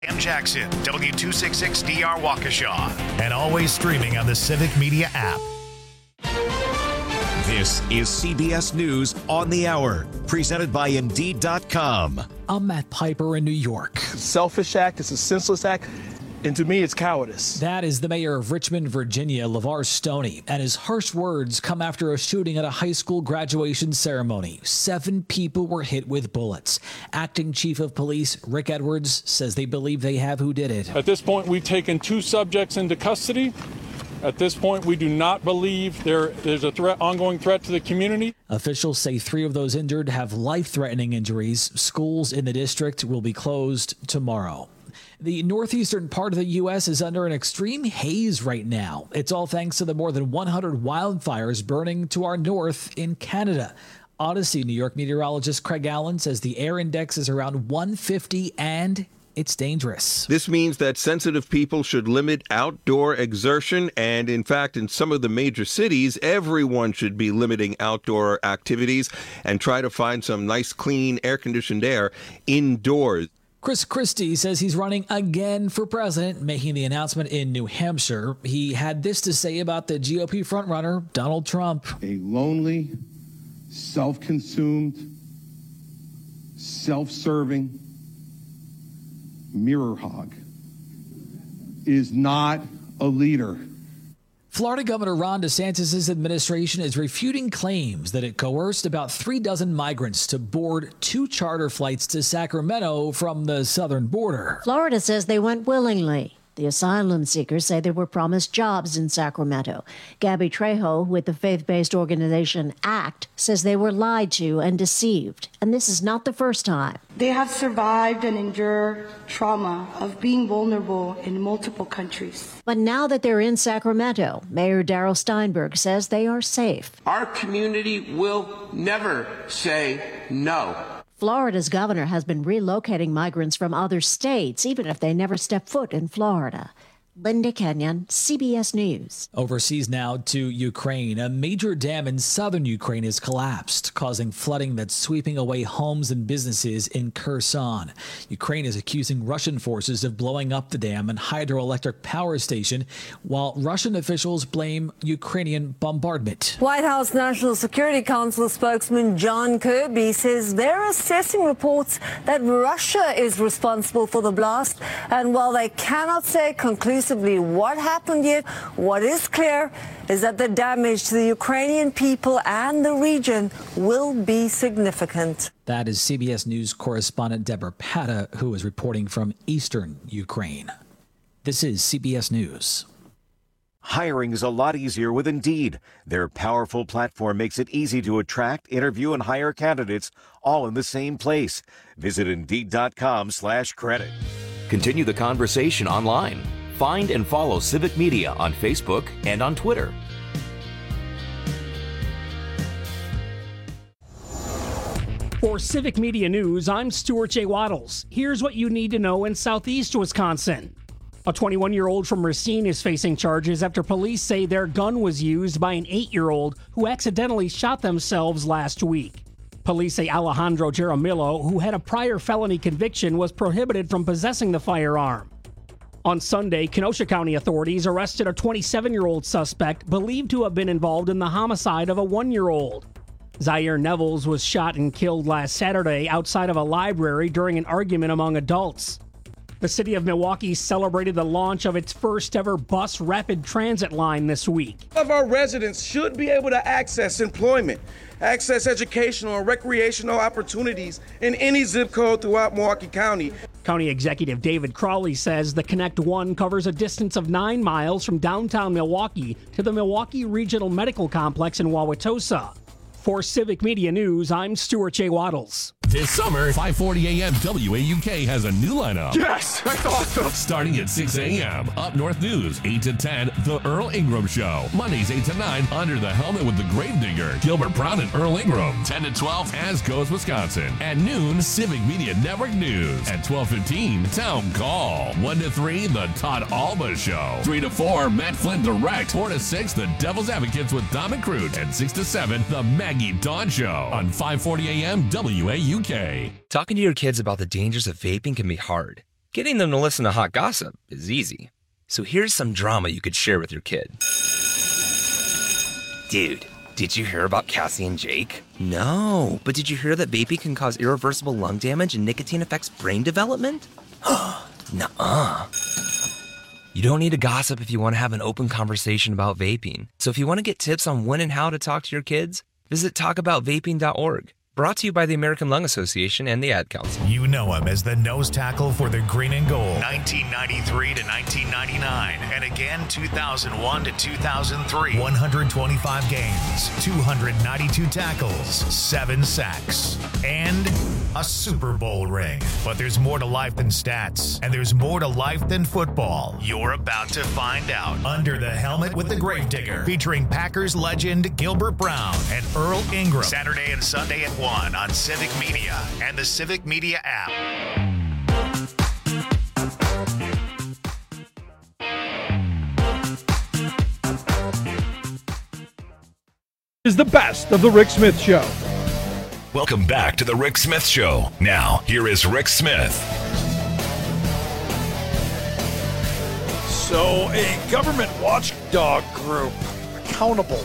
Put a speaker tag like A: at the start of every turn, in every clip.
A: Sam Jackson, W266DR Waukesha, and always streaming on the Civic Media app.
B: This is CBS News on the Hour, presented by Indeed.com.
C: I'm Matt Piper in New York.
D: Selfish act, it's a senseless act, and to me, it's cowardice.
C: That is the mayor of Richmond, Virginia, LeVar Stoney, and his harsh words come after a shooting at a high school graduation ceremony. 7 people were hit with bullets. Acting Chief of Police Rick Edwards says they believe they have who did it.
E: At this point, we've taken 2 subjects into custody. At this point, we do not believe there's a ongoing threat to the community.
C: Officials say 3 of those injured have life-threatening injuries. Schools in the district will be closed tomorrow. The northeastern part of the U.S. is under an extreme haze right now. It's all thanks to the more than 100 wildfires burning to our north in Canada. Odyssey New York meteorologist Craig Allen says the air index is around 150 and it's dangerous.
F: This means that sensitive people should limit outdoor exertion. And in fact, in some of the major cities, everyone should be limiting outdoor activities and try to find some nice, clean, air-conditioned air indoors.
C: Chris Christie says he's running again for president, making the announcement in New Hampshire. He had this to say about the GOP frontrunner, Donald Trump.
G: A lonely, self-consumed, self-serving mirror hog is not a leader.
C: Florida Governor Ron DeSantis' administration is refuting claims that it coerced about 36 migrants to board 2 charter flights to Sacramento from the southern border.
H: Florida says they went willingly. The asylum seekers say they were promised jobs in Sacramento. Gabby Trejo with the faith-based organization ACT says they were lied to and deceived. And this is not the first time.
I: They have survived and endured trauma of being vulnerable in multiple countries.
H: But now that they're in Sacramento, Mayor Darrell Steinberg says they are safe.
J: Our community will never say no.
H: Florida's governor has been relocating migrants from other states, even if they never step foot in Florida. Linda Kenyon, CBS News.
C: Overseas now to Ukraine. A major dam in southern Ukraine has collapsed, causing flooding that's sweeping away homes and businesses in Kherson. Ukraine is accusing Russian forces of blowing up the dam and hydroelectric power station, while Russian officials blame Ukrainian bombardment.
K: White House National Security Council spokesman John Kirby says they're assessing reports that Russia is responsible for the blast, and while they cannot say conclusively what happened yet, what is clear is that the damage to the Ukrainian people and the region will be significant.
C: That is CBS News correspondent Deborah Pata, who is reporting from eastern Ukraine. This is CBS News.
B: Hiring is a lot easier with Indeed. Their powerful platform makes it easy to attract, interview, and hire candidates all in the same place. Visit Indeed.com/credit.
L: Continue the conversation online. Find and follow Civic Media on Facebook and on Twitter.
M: For Civic Media News, I'm Stuart J. Waddles. Here's what you need to know in southeast Wisconsin. A 21-year-old from Racine is facing charges after police say their gun was used by an 8-year-old who accidentally shot themselves last week. Police say Alejandro Jaramillo, who had a prior felony conviction, was prohibited from possessing the firearm. On Sunday, Kenosha County authorities arrested a 27-year-old suspect believed to have been involved in the homicide of a 1-year-old. Zaire Nevels was shot and killed last Saturday outside of a library during an argument among adults. The city of Milwaukee celebrated the launch of its first ever bus rapid transit line this week.
D: All of our residents should be able to access employment, access educational and recreational opportunities in any zip code throughout Milwaukee County.
M: County Executive David Crowley says the Connect One covers a distance of 9 miles from downtown Milwaukee to the Milwaukee Regional Medical Complex in Wauwatosa. For Civic Media News, I'm Stuart J. Waddles.
N: This summer, 5:40 a.m. WAUK has a new lineup.
D: Yes, that's awesome.
N: Starting at 6 a.m. Up North News, 8 to 10, The Earl Ingram Show. Mondays, 8 to 9, Under the Helmet with the Gravedigger, Gilbert Brown and Earl Ingram. 10 to 12, As Goes Wisconsin. At noon, Civic Media Network News. At 12:15, Town Call. 1 to 3, The Todd Alba Show. 3 to 4, Matt Flynn Direct. 4 to 6, The Devil's Advocates with Dom and Crute. And 6 to 7, The Maggie Dawn Show on 5:40 a.m. WAUK.
O: Talking to your kids about the dangers of vaping can be hard. Getting them to listen to hot gossip is easy. So here's some drama you could share with your kid. Dude, did you hear about Cassie and Jake? No, but did you hear that vaping can cause irreversible lung damage and nicotine affects brain development? Nuh-uh. You don't need to gossip if you want to have an open conversation about vaping. So if you want to get tips on when and how to talk to your kids, visit talkaboutvaping.org. Brought to you by the American Lung Association and the Ad Council.
A: You know him as the nose tackle for the Green and Gold, 1993 to 1999, and again 2001 to 2003. 125 games, 292 tackles, 7 sacks, and a Super Bowl ring. But there's more to life than stats, and there's more to life than football. You're about to find out. Under the Helmet with the Gravedigger, featuring Packers legend Gilbert Brown and Earl Ingram. Saturday and Sunday at 1 on Civic Media and the Civic Media app.
P: Is the best of the Rick Smith Show.
A: Welcome back to the Rick Smith Show. Now, here is Rick Smith.
P: So, a government watchdog group, Accountable.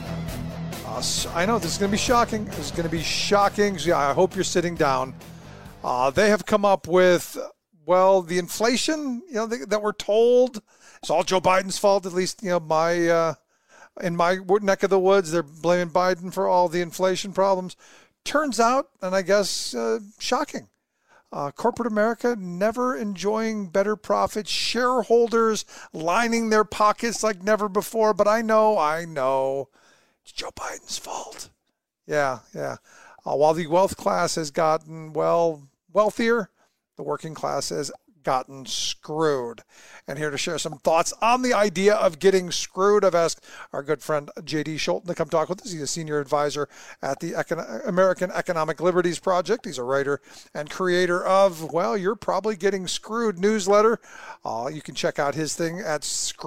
P: I know this is going to be shocking. This is going to be shocking. So, I hope you're sitting down. They have come up with, well, the inflation, that we're told it's all Joe Biden's fault. At least, in my neck of the woods, they're blaming Biden for all the inflation problems. Turns out, and I guess shocking, corporate America never enjoying better profits, shareholders lining their pockets like never before. But I know. It's Joe Biden's fault. Yeah. While the wealth class has gotten, wealthier, the working class has gotten screwed. And here to share some thoughts on the idea of getting screwed, I've asked our good friend J.D. Scholten to come talk with us. He's a senior advisor at the American Economic Liberties Project. He's a writer and creator of, You're Probably Getting Screwed newsletter. You can check out his thing at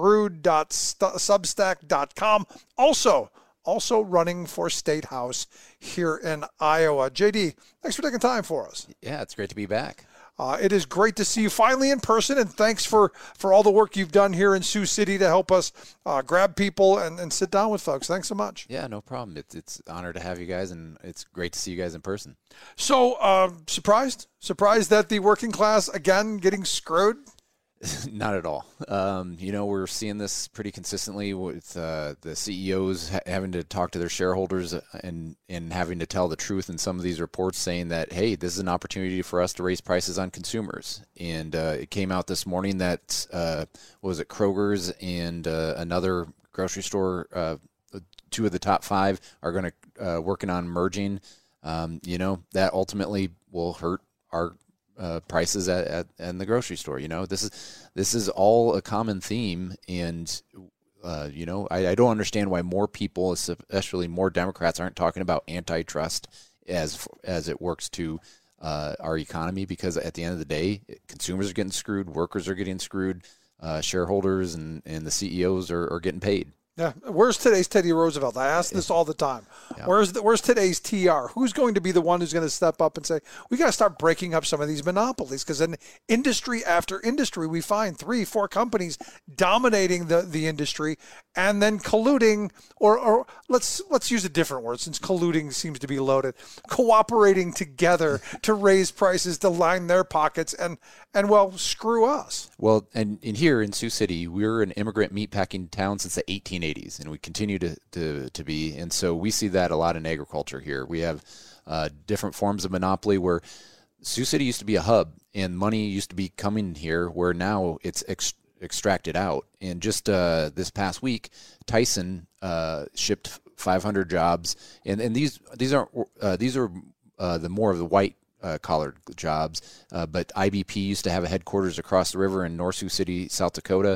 P: screwed.substack.com. Also running for State House here in Iowa. JD, thanks for taking time for us.
Q: Yeah, it's great to be back.
P: It is great to see you finally in person, and thanks for all the work you've done here in Sioux City to help us grab people and sit down with folks. Thanks so much.
Q: Yeah, no problem. It's an honor to have you guys, and it's great to see you guys in person.
P: So, surprised that the working class, again, getting screwed?
Q: Not at all. We're seeing this pretty consistently with the CEOs having to talk to their shareholders and having to tell the truth in some of these reports, saying that, hey, this is an opportunity for us to raise prices on consumers. And it came out this morning that, Kroger's and another grocery store, 2 of the top 5 are going to working on merging. That ultimately will hurt our prices at the grocery store. This is all a common theme, and I don't understand why more people, especially more Democrats, aren't talking about antitrust as it works to our economy, because at the end of the day, consumers are getting screwed, workers are getting screwed, shareholders and the CEOs are getting paid.
P: Yeah, where's today's Teddy Roosevelt? I ask this all the time. Yeah. Where's today's TR? Who's going to be the one who's going to step up and say, we got to start breaking up some of these monopolies? Because in industry after industry, we find 3-4 companies dominating the industry and then colluding, or let's use a different word since colluding seems to be loaded, cooperating together to raise prices, to line their pockets, and screw us.
Q: Well, and here in Sioux City, we're an immigrant meatpacking town since the 1880s, and we continue to be. And so we see that a lot in agriculture here. We have different forms of monopoly where Sioux City used to be a hub, and money used to be coming here, where now it's extracted out. And just this past week, Tyson shipped 500 jobs, and these are the more of the white collared jobs, but IBP used to have a headquarters across the river in North Sioux City, South Dakota.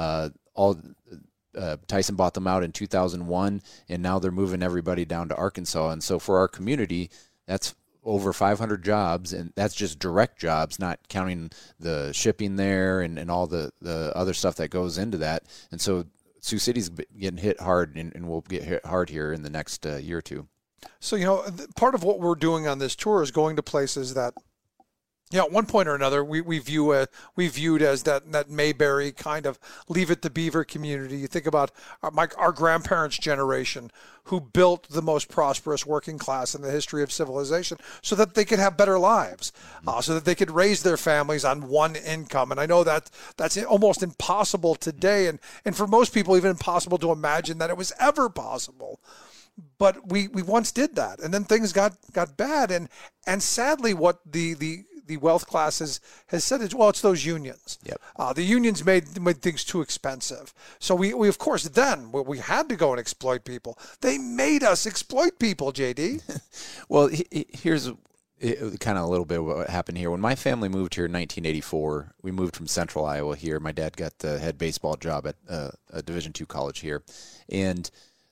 Q: Tyson bought them out in 2001, and now they're moving everybody down to Arkansas. And so for our community, that's over 500 jobs, and that's just direct jobs, not counting the shipping there and all the other stuff that goes into that. And so Sioux City's getting hit hard, and will get hit hard here in the next year or two.
P: So, part of what we're doing on this tour is going to places that Yeah, at one point or another, we viewed as that Mayberry kind of Leave It to Beaver community. You think about our grandparents' generation, who built the most prosperous working class in the history of civilization, so that they could have better lives, so that they could raise their families on one income. And I know that's almost impossible today, and for most people, even impossible to imagine that it was ever possible. But we once did that, and then things got bad, and sadly, what the wealth class has said is, well, it's those unions.
Q: Yep.
P: The unions made things too expensive. So we of course then we had to go and exploit people. They made us exploit people, JD.
Q: Well, here's kind of a little bit of what happened here. When my family moved here in 1984, we moved from Central Iowa here. My dad got the head baseball job at a Division II college here, and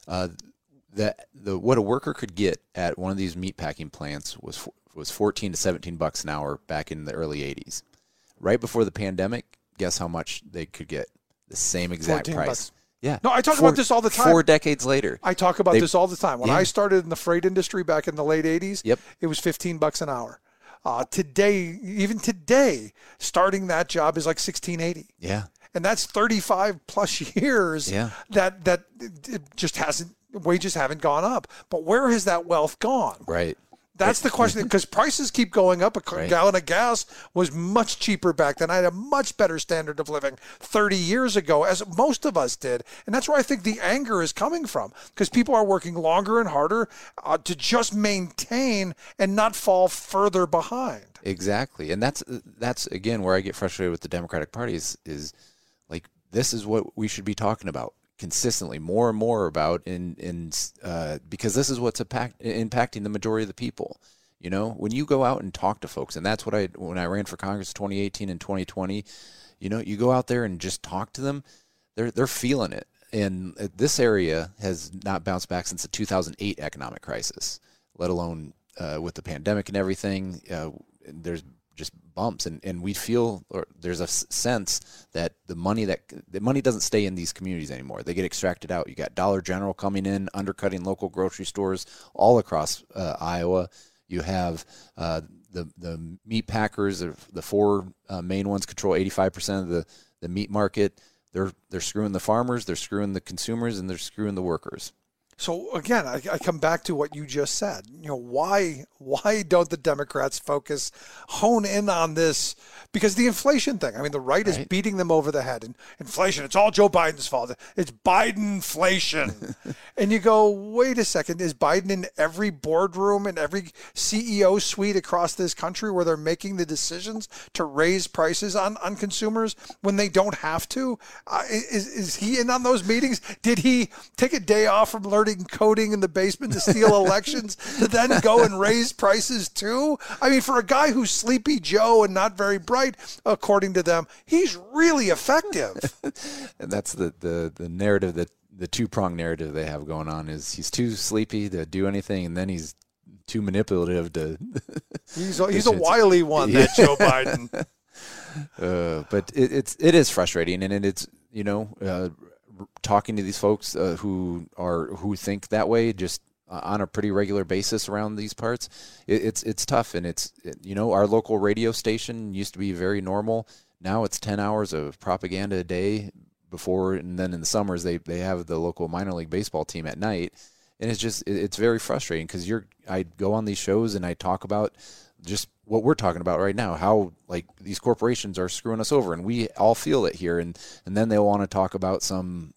Q: what a worker could get at one of these meatpacking plants was $14 to $17 an hour back in the early 80s. Right before the pandemic, guess how much they could get? The same exact price.
P: $14.
Q: Yeah.
P: No, I talk about this all the time.
Q: 4 decades later.
P: I talk about this all the time. When
Q: Yeah.
P: I started in the freight industry back in the late 80s,
Q: Yep.
P: it was $15 an hour. Even today, starting that job is like $16.80.
Q: Yeah.
P: And that's 35 plus years
Q: Yeah.
P: that it just wages haven't gone up. But where has that wealth gone?
Q: Right.
P: That's the question, because prices keep going up. A gallon of gas was much cheaper back then. I had a much better standard of living 30 years ago, as most of us did. And that's where I think the anger is coming from, because people are working longer and harder to just maintain and not fall further behind.
Q: Exactly. And that's again, where I get frustrated with the Democratic Party is like, this is what we should be talking about consistently, more and more about, because this is what's impacting the majority of the people. You know, when you go out and talk to folks, and that's what when I ran for Congress 2018 and 2020, you know, you go out there and just talk to them, they're feeling it. And this area has not bounced back since the 2008 economic crisis, let alone with the pandemic and everything. There's just bumps, and we feel, or there's a sense that the money doesn't stay in these communities anymore. They get extracted out. You got Dollar General coming in, undercutting local grocery stores all across Iowa. You have the meat packers, the four main ones control 85% of the meat market. They're screwing the farmers, they're screwing the consumers, and they're screwing the workers.
P: So again, I come back to what you just said. You know, why don't the Democrats hone in on this? Because the inflation thing, I mean, the right is beating them over the head. And inflation, it's all Joe Biden's fault. It's Biden-flation. And you go, wait a second, is Biden in every boardroom and every CEO suite across this country where they're making the decisions to raise prices on consumers when they don't have to? Is he in on those meetings? Did he take a day off from learning coding in the basement to steal elections to then go and raise prices too? I mean, for a guy who's Sleepy Joe and not very bright, according to them, he's really effective.
Q: And that's the narrative, that the two-pronged narrative they have going on is he's too sleepy to do anything, and then he's too manipulative to...
P: He's a wily one, that Joe Biden.
Q: But it is frustrating, and it's, you know, talking to these folks who think that way, just on a pretty regular basis around these parts, it's tough. And you know, our local radio station used to be very normal. Now it's 10 hours of propaganda a day before, and then in the summers they have the local minor league baseball team at night, and it's very frustrating, because I go on these shows and I talk about just what we're talking about right now, how like these corporations are screwing us over, and we all feel it here, and then they'll want to talk about some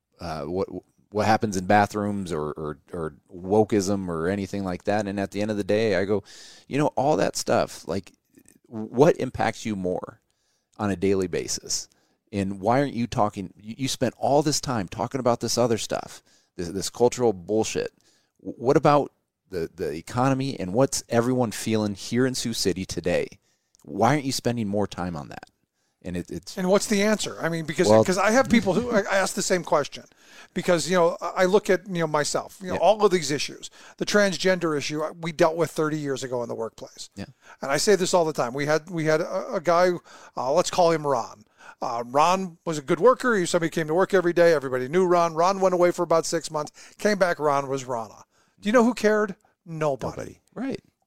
Q: what happens in bathrooms or wokeism or anything like that. And at the end of the day, I go, you know, all that stuff, like, what impacts you more on a daily basis? And why aren't you talking? You spent all this time talking about this other stuff, this cultural bullshit. What about the economy, and what's everyone feeling here in Sioux City today? Why aren't you spending more time on that? And
P: and what's the answer? I mean, because I have people who I ask the same question, because, you know, I look at, you know, myself, you know, all of these issues, the transgender issue we dealt with 30 years ago in the workplace.
Q: Yeah.
P: And I say this all the time. We had a guy, let's call him Ron. Ron was a good worker. Somebody came to work every day. Everybody knew Ron. Ron went away for about 6 months, came back. Ron was Rana. Do you know who cared? Nobody.
Q: Right.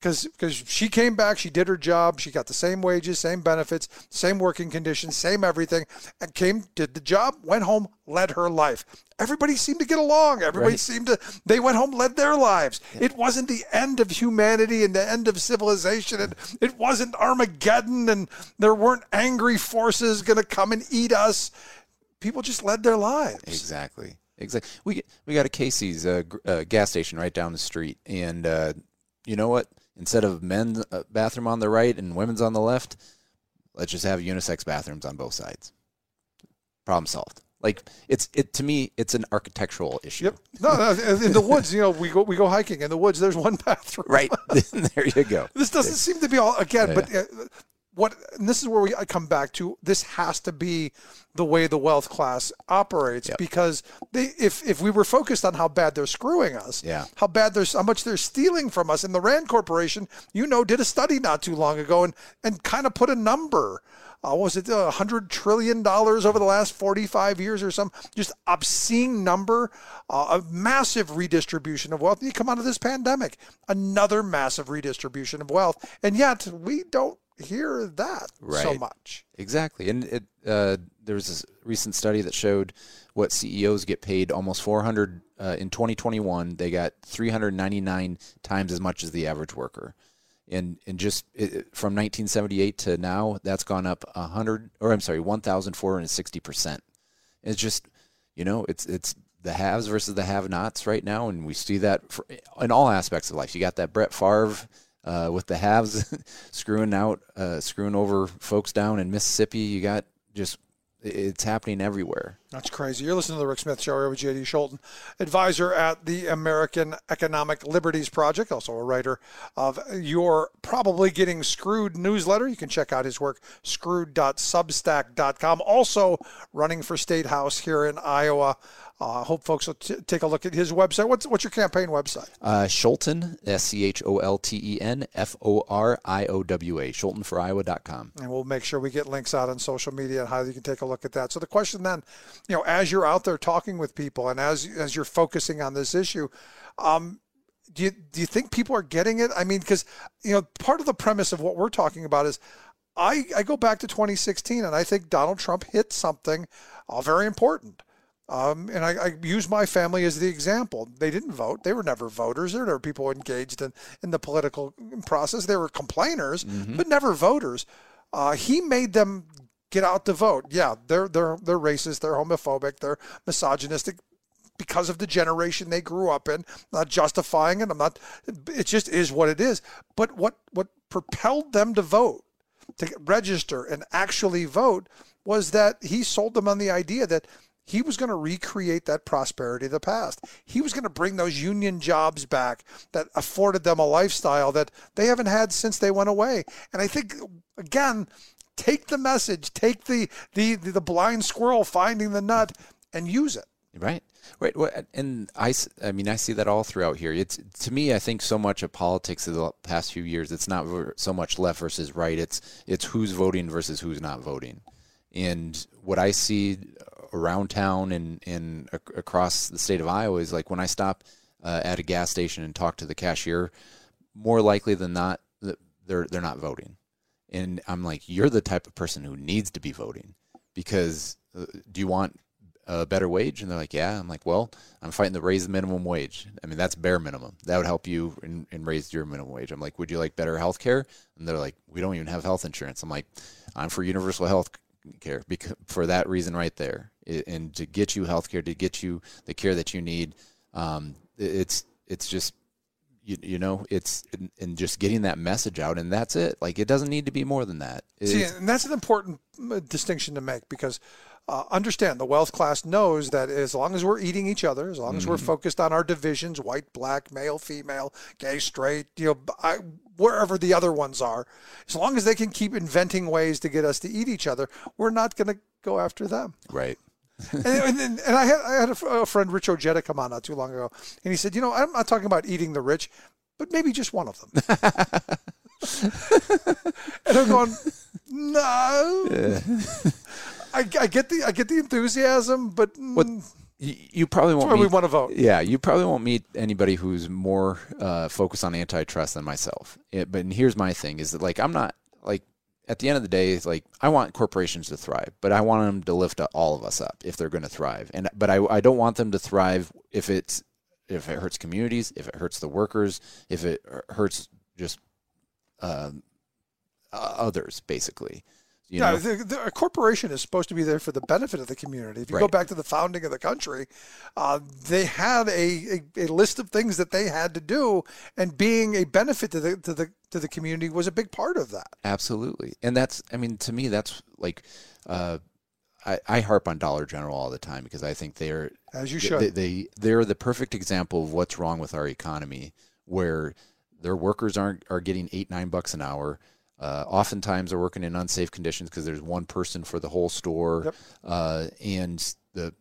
P: because she came back, she did her job, she got the same wages, same benefits, same working conditions, same everything, and did the job, went home, led her life. Everybody seemed to get along. Everybody they went home, led their lives. Yeah. It wasn't the end of humanity and the end of civilization. It wasn't Armageddon, and there weren't angry forces going to come and eat us. People just led their lives.
Q: Exactly. We got a Casey's gas station right down the street, and you know what? Instead of men's bathroom on the right and women's on the left, let's just have unisex bathrooms on both sides. Problem solved. Like to me, it's an architectural issue.
P: Yep. No, in the woods, we go hiking in the woods. There's one bathroom.
Q: Right. There you go.
P: This doesn't seem to be all again, but and this is where I come back to. This has to be the way the wealth class operates, because if we were focused on how bad they're screwing us, how much they're stealing from us, and the Rand Corporation, did a study not too long ago and kind of put a number. Was it $100 trillion over the last 45 years or some just obscene number? A massive redistribution of wealth. You come out of this pandemic, another massive redistribution of wealth, and yet we don't hear that so much.
Q: Exactly. And there was this recent study that showed what CEOs get paid almost 400 in 2021. They got 399 times as much as the average worker. And just from 1978 to now, that's gone up 1,460%. It's just, it's the haves versus the have-nots right now, and we see that in all aspects of life. You got that Brett Favre with the haves screwing over folks down in Mississippi. You got it's happening everywhere.
P: That's crazy. You're listening to the Rick Smith Show here with J.D. Scholten, advisor at the American Economic Liberties Project, also a writer of your Probably Getting Screwed newsletter. You can check out his work, screwed.substack.com. Also running for State House here in Iowa. I hope folks will take a look at his website. What's your campaign website?
Q: Scholten, SCHOLTEN, FORIOWA, ScholtenForIowa.com.
P: And we'll make sure we get links out on social media and how you can take a look at that. So the question then, as you're out there talking with people and as you're focusing on this issue, do you think people are getting it? I mean, because, part of the premise of what we're talking about is I go back to 2016, and I think Donald Trump hit something very important. And I use my family as the example. They didn't vote. They were never voters. There were people engaged in the political process. They were complainers, but never voters. He made them get out to vote. Yeah, they're racist. They're homophobic. They're misogynistic because of the generation they grew up in. Not justifying it. It just is what it is. But what propelled them to vote, to register and actually vote, was that he sold them on the idea that he was going to recreate that prosperity of the past. He was going to bring those union jobs back that afforded them a lifestyle that they haven't had since they went away. And I think, again, take the message, take the blind squirrel finding the nut, and use it.
Q: Right. And I see that all throughout here. It's, to me, I think so much of politics of the past few years, it's not so much left versus right. It's who's voting versus who's not voting. And what I see around town and across the state of Iowa is, like, when I stop at a gas station and talk to the cashier, more likely than not, they're not voting. And I'm like, you're the type of person who needs to be voting, because do you want a better wage? And they're like, yeah. I'm like, well, I'm fighting to raise the minimum wage. I mean, that's bare minimum. That would help you in raise your minimum wage. I'm like, would you like better health care? And they're like, we don't even have health insurance. I'm like, I'm for universal health care, because for that reason right there, and to get you health care, to get you the care that you need. It's just, it's in just getting that message out, and that's it. Like, it doesn't need to be more than that.
P: And that's an important distinction to make, because understand, the wealth class knows that as long as we're eating each other, as long as we're focused on our divisions, white, black, male, female, gay, straight, wherever the other ones are, as long as they can keep inventing ways to get us to eat each other, we're not going to go after them.
Q: Right.
P: and I had a friend, Rich Ojeda, come on not too long ago, and he said, I'm not talking about eating the rich, but maybe just one of them. And I'm going, no. Yeah. I get the enthusiasm, but
Q: You probably won't.
P: That's why we want to vote.
Q: Yeah, you probably won't meet anybody who's more focused on antitrust than myself. But here's my thing: is that like I'm not like at the end of the day, like I want corporations to thrive, but I want them to lift all of us up if they're going to thrive. But I don't want them to thrive if it hurts communities, if it hurts the workers, if it hurts just others, basically.
P: A corporation is supposed to be there for the benefit of the community. If you go back to the founding of the country, they had a list of things that they had to do, and being a benefit to the community was a big part of that.
Q: Absolutely, and to me, that's like I harp on Dollar General all the time because I think they're,
P: as you should,
Q: they're the perfect example of what's wrong with our economy, where their workers are getting $8-9 an hour. Oftentimes they're working in unsafe conditions because there's one person for the whole store. Yep. And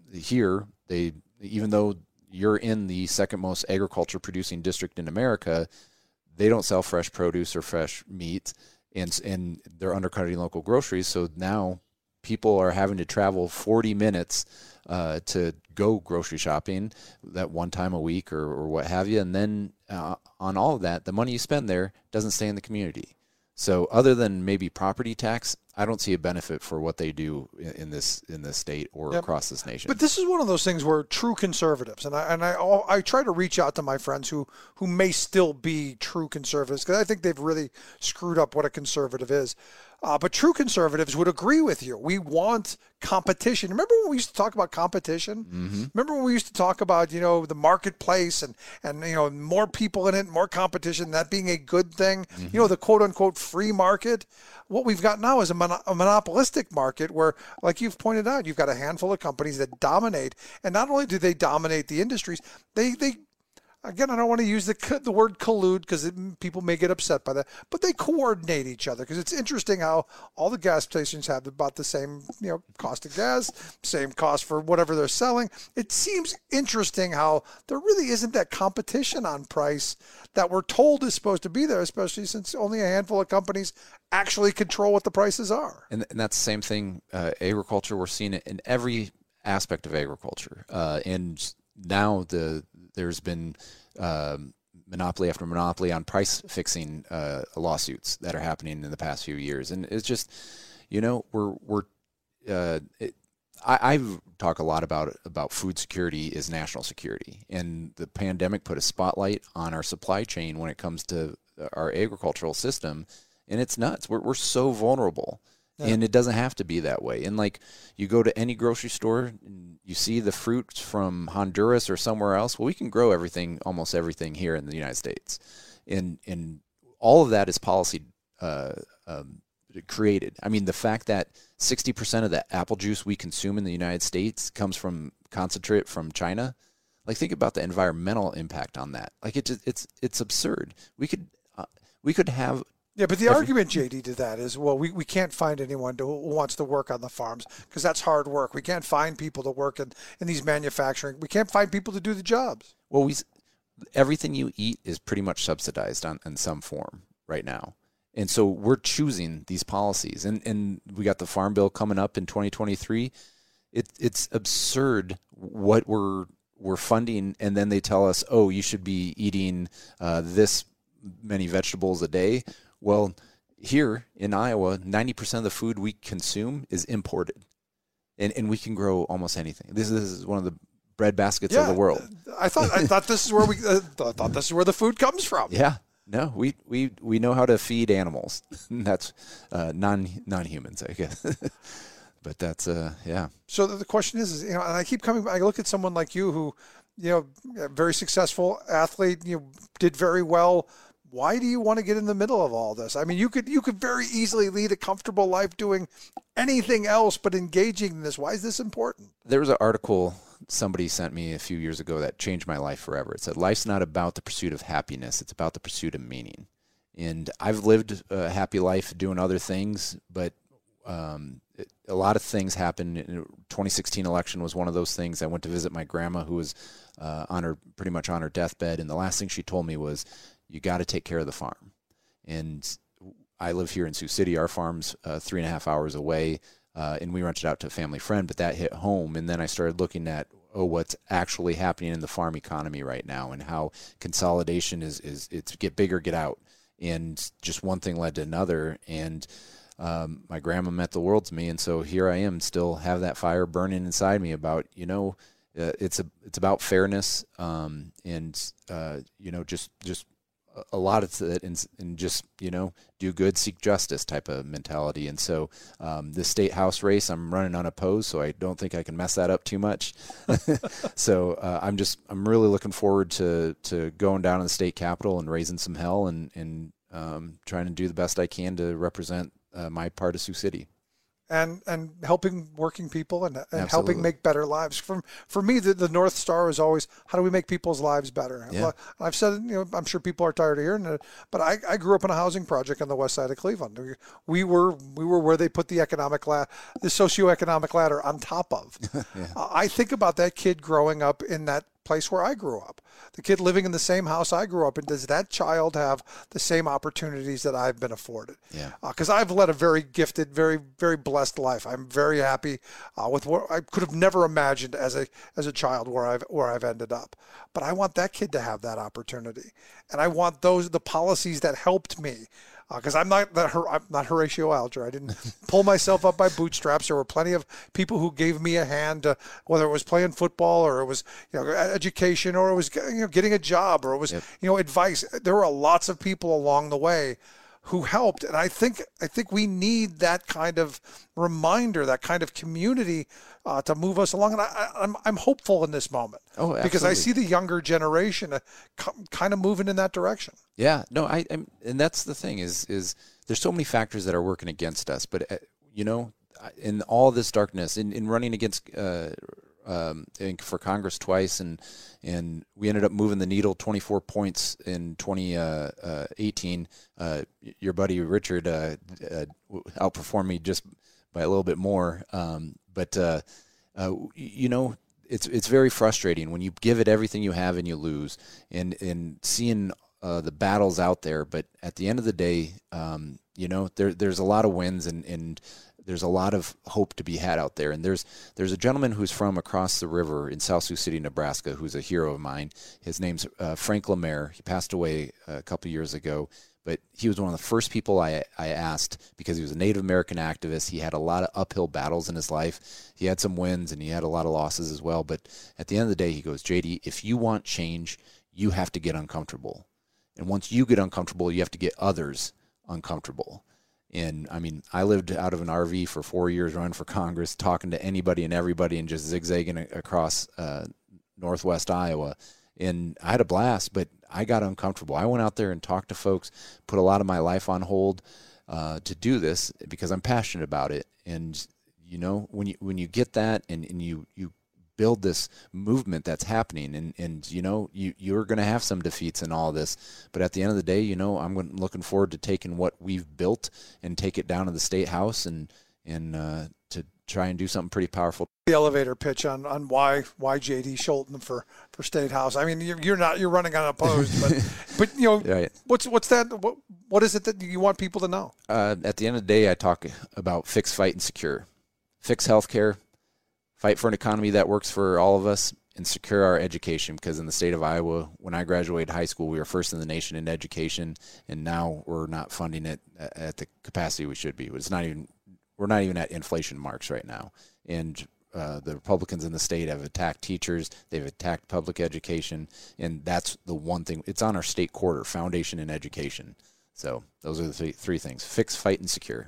Q: even though you're in the second most agriculture producing district in America, they don't sell fresh produce or fresh meat, and they're undercutting local groceries. So now people are having to travel 40 minutes to go grocery shopping that one time a week or what have you. And then on all of that, the money you spend there doesn't stay in the community. So other than maybe property tax, I don't see a benefit for what they do in this state or across this nation.
P: But this is one of those things where true conservatives, and I try to reach out to my friends who may still be true conservatives, because I think they've really screwed up what a conservative is. But true conservatives would agree with you. We want competition. Remember when we used to talk about competition? Mm-hmm. Remember when we used to talk about, the marketplace and more people in it, more competition, that being a good thing, mm-hmm. The quote unquote free market. What we've got now is a monopolistic market where, like you've pointed out, you've got a handful of companies that dominate. And not only do they dominate the industries, they again, I don't want to use the word collude because people may get upset by that, but they coordinate each other, because it's interesting how all the gas stations have about the same, cost of gas, same cost for whatever they're selling. It seems interesting how there really isn't that competition on price that we're told is supposed to be there, especially since only a handful of companies actually control what the prices are.
Q: And that's the same thing, agriculture. We're seeing it in every aspect of agriculture. And now there's been monopoly after monopoly on price fixing lawsuits that are happening in the past few years, and it's just I talk a lot about food security is national security, and the pandemic put a spotlight on our supply chain when it comes to our agricultural system, and it's nuts. We're so vulnerable. Yeah. And it doesn't have to be that way. And like you go to any grocery store and you see the fruits from Honduras or somewhere else. Well, we can grow almost everything here in the United States. And all of that is policy created. I mean, the fact that 60% of the apple juice we consume in the United States comes from concentrate from China. Like, think about the environmental impact on that. Like, it's absurd. We could have.
P: Yeah, but the argument, JD, to that is, well, we can't find anyone who wants to work on the farms because that's hard work. We can't find people to work in these manufacturing. We can't find people to do the jobs.
Q: Well, everything you eat is pretty much subsidized in some form right now. And so we're choosing these policies. And we got the Farm Bill coming up in 2023. It's absurd what we're funding, and then they tell us, oh, you should be eating this many vegetables a day. Well, here in Iowa, 90% of the food we consume is imported, and we can grow almost anything. This is one of the bread baskets of the world.
P: I thought this is where thought this is where the food comes from.
Q: Yeah, no, we know how to feed animals. That's non-humans, I guess. But that's yeah.
P: So the question is, and I keep coming. I look at someone like you who, very successful athlete, did very well. Why do you want to get in the middle of all this? I mean, you could very easily lead a comfortable life doing anything else but engaging in this. Why is this important?
Q: There was an article somebody sent me a few years ago that changed my life forever. It said, life's not about the pursuit of happiness. It's about the pursuit of meaning. And I've lived a happy life doing other things, but a lot of things happened. The 2016 election was one of those things. I went to visit my grandma, who was pretty much on her deathbed. And the last thing she told me was, you got to take care of the farm. And I live here in Sioux City. Our farm's 3.5 hours away, and we rented out to a family friend, but that hit home. And then I started looking at, what's actually happening in the farm economy right now, and how consolidation is it's get bigger, get out, and just one thing led to another. And my grandma meant the world to me, and so here I am, still have that fire burning inside me about, it's about fairness, and just a lot of it, and just do good, seek justice type of mentality. And so the state house race, I'm running unopposed, so I don't think I can mess that up too much. So I'm really looking forward to going down to the state capitol and raising some hell, and trying to do the best I can to represent my part of Sioux City.
P: And helping working people and helping make better lives. For me, the North Star is always, how do we make people's lives better? Yeah. I've said, I'm sure people are tired of hearing it, but I grew up in a housing project on the west side of Cleveland. We were where they put the socioeconomic ladder on top of. Yeah. I think about that kid growing up in that place where I grew up. The kid living in the same house I grew up in, does that child have the same opportunities that I've been afforded? Yeah. Because I've led a very gifted, very, very blessed life. I'm very happy with what I could have never imagined as a child where I've ended up. But I want that kid to have that opportunity, and I want the policies that helped me. Because I'm not Horatio Alger. I didn't pull myself up by bootstraps. There were plenty of people who gave me a hand, whether it was playing football or it was education or it was getting a job or it was advice. There were lots of people along the way who helped, and I think we need that kind of reminder, that kind of community to move us along. And I'm hopeful in this moment. Oh, absolutely. Because I see the younger generation kind of moving in that direction. Yeah, no, and that's the thing is there's so many factors that are working against us, but in all this darkness, in running against for Congress twice, and we ended up moving the needle 24 points in 2018. Your buddy Richard outperformed me just by a little bit more, but it's very frustrating when you give it everything you have and you lose, and seeing the battles out there. But at the end of the day, there's a lot of wins, and there's a lot of hope to be had out there. And there's a gentleman who's from across the river in South Sioux City, Nebraska, who's a hero of mine. His name's Frank Lemaire. He passed away a couple years ago, but he was one of the first people I asked, because he was a Native American activist. He had a lot of uphill battles in his life. He had some wins and he had a lot of losses as well. But at the end of the day, he goes, JD, if you want change, you have to get uncomfortable. And once you get uncomfortable, you have to get others uncomfortable. And I mean, I lived out of an RV for 4 years, running for Congress, talking to anybody and everybody, and just zigzagging across northwest Iowa. And I had a blast, but I got uncomfortable. I went out there and talked to folks, put a lot of my life on hold to do this because I'm passionate about it. And when you get that and you build this movement that's happening, and you're going to have some defeats in all this, but at the end of the day, I'm looking forward to taking what we've built and take it down to the state house and to try and do something pretty powerful. The elevator pitch on why JD Scholten for state house. I mean, you're running unopposed, but right. What's that? What is it that you want people to know?
Q: At the end of the day, I talk about fix, fight, and secure. Fix healthcare. Fight for an economy that works for all of us, and secure our education, because in the state of Iowa, when I graduated high school, we were first in the nation in education, and now we're not funding it at the capacity we should be. We're not even at inflation marks right now. And the Republicans in the state have attacked teachers, they've attacked public education, and that's the one thing. It's on our state quarter, foundation in education. So those are the three things: fix, fight, and secure.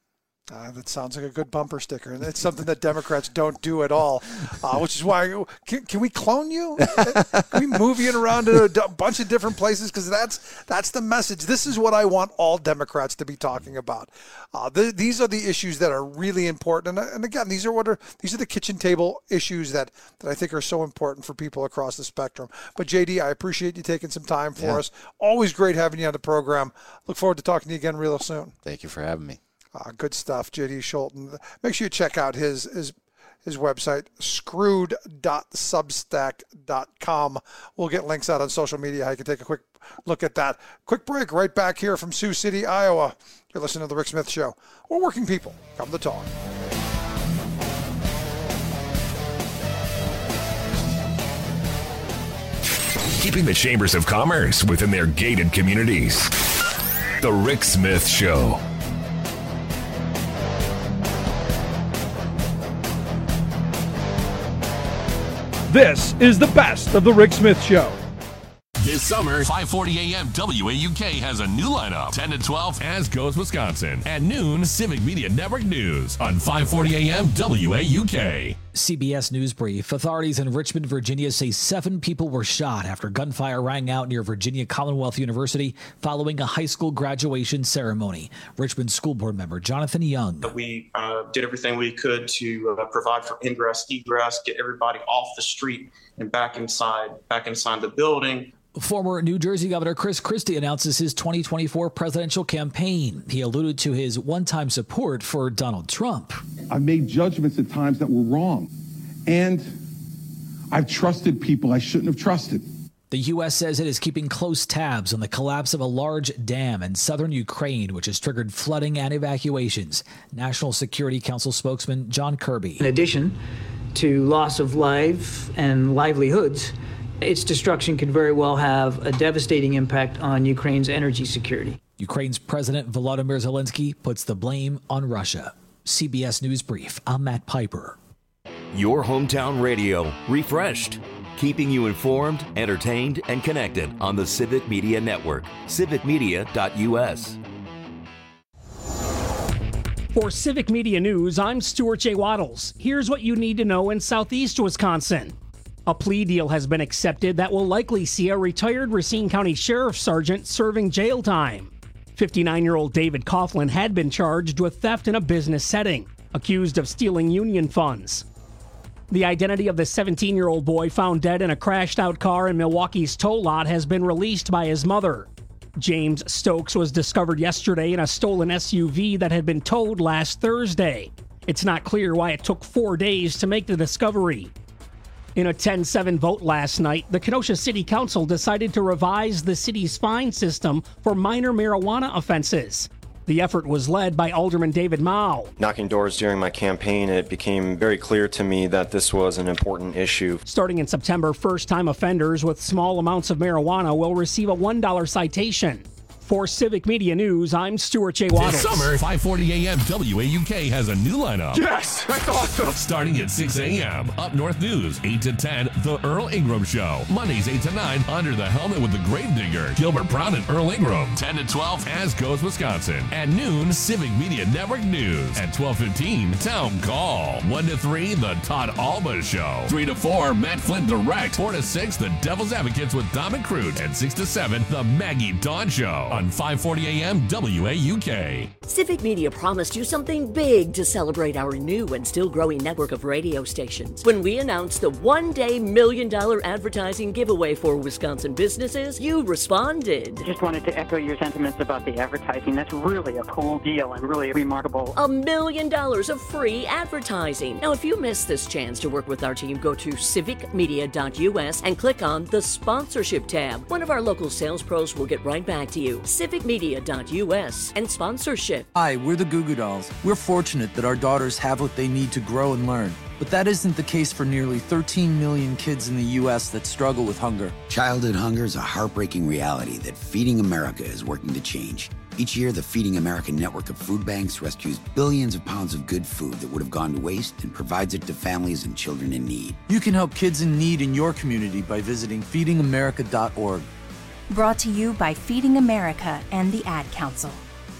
P: That sounds like a good bumper sticker, and it's something that Democrats don't do at all, which is why can we clone you? Can we move you around to a bunch of different places? Because that's the message. This is what I want all Democrats to be talking about. These are the issues that are really important, and again, these are the kitchen table issues that I think are so important for people across the spectrum. But JD, I appreciate you taking some time for us. Always great having you on the program. Look forward to talking to you again real soon.
Q: Thank you for having me.
P: Good stuff, JD Scholten. Make sure you check out his website, screwed.substack.com. We'll get links out on social media. How you can take a quick look at that. Quick break right back here from Sioux City, Iowa. You're listening to The Rick Smith Show. We're working people. Come to talk.
N: keeping the chambers of commerce within their gated communities. The Rick Smith Show.
P: This is the best of the Rick Smith Show.
N: This summer, 540 AM WAUK has a new lineup. 10 to 12, As Goes Wisconsin. At noon, Civic Media Network News on 540 AM WAUK.
C: CBS News Brief. Authorities in Richmond, Virginia say 7 people were shot after gunfire rang out near Virginia Commonwealth University following a high school graduation ceremony. Richmond School Board member Jonathan Young.
R: We did everything we could to provide for ingress, egress, get everybody off the street and back inside the building.
C: Former New Jersey Governor Chris Christie announces his 2024 presidential campaign. He alluded to his one-time support for Donald Trump.
G: I've made judgments at times that were wrong, and I've trusted people I shouldn't have trusted.
C: The U.S. says it is keeping close tabs on the collapse of a large dam in southern Ukraine, which has triggered flooding and evacuations. National Security Council spokesman John Kirby.
S: In addition to loss of life and livelihoods, its destruction could very well have a devastating impact on Ukraine's energy security.
C: Ukraine's President Volodymyr Zelensky puts the blame on Russia. CBS News Brief. I'm Matt Piper.
L: Your hometown radio, refreshed, keeping you informed, entertained, and connected on the Civic Media Network. civicmedia.us.
M: For Civic Media News, I'm Stuart J. Waddles. Here's what you need to know in southeast Wisconsin. A plea deal has been accepted that will likely see a retired Racine County Sheriff Sergeant serving jail time. 59-year-old David Coughlin had been charged with theft in a business setting, accused of stealing union funds. The identity of the 17-year-old boy found dead in a crashed-out car in Milwaukee's tow lot has been released by his mother. James Stokes was discovered yesterday in a stolen SUV that had been towed last Thursday. It's not clear why it took 4 days to make the discovery. In a 10-7 vote last night, the Kenosha City Council decided to revise the city's fine system for minor marijuana offenses. The effort was led by Alderman David Mao.
T: Knocking doors during my campaign, it became very clear to me that this was an important issue.
M: Starting in September, first-time offenders with small amounts of marijuana will receive a $1 citation. For Civic Media News, I'm Stuart J. Waddles.
N: This summer, 540 AM WAUK has a new lineup.
P: Yes, that's awesome.
N: Starting at 6 a.m. Up North News, 8 to 10, The Earl Ingram Show. Mondays, 8 to 9, Under the Helmet with the Gravedigger, Gilbert Brown and Earl Ingram. 10 to 12, As Goes Wisconsin. At noon, Civic Media Network News. At 12:15, Town Call. 1 to 3, The Todd Alba Show. 3 to 4, Matt Flynn Direct. 4 to 6, The Devil's Advocates with Dom and Crute. And 6 to 7, The Maggie Dawn Show. On 540 AM WAUK.
U: Civic Media promised you something big to celebrate our new and still growing network of radio stations. When we announced the one-day $1 million advertising giveaway for Wisconsin businesses, you responded.
V: Just wanted to echo your sentiments about the advertising. That's really a cool deal and really remarkable.
U: $1 million of free advertising. Now, if you missed this chance to work with our team, go to civicmedia.us and click on the sponsorship tab. One of our local sales pros will get right back to you. civicmedia.us and sponsorship.
W: Hi, we're the Goo Goo Dolls. We're fortunate that our daughters have what they need to grow and learn. But that isn't the case for nearly 13 million kids in the U.S. that struggle with hunger.
X: Childhood hunger is a heartbreaking reality that Feeding America is working to change. Each year, the Feeding America network of food banks rescues billions of pounds of good food that would have gone to waste and provides it to families and children in need.
W: You can help kids in need in your community by visiting feedingamerica.org.
Y: Brought to you by Feeding America and the Ad Council.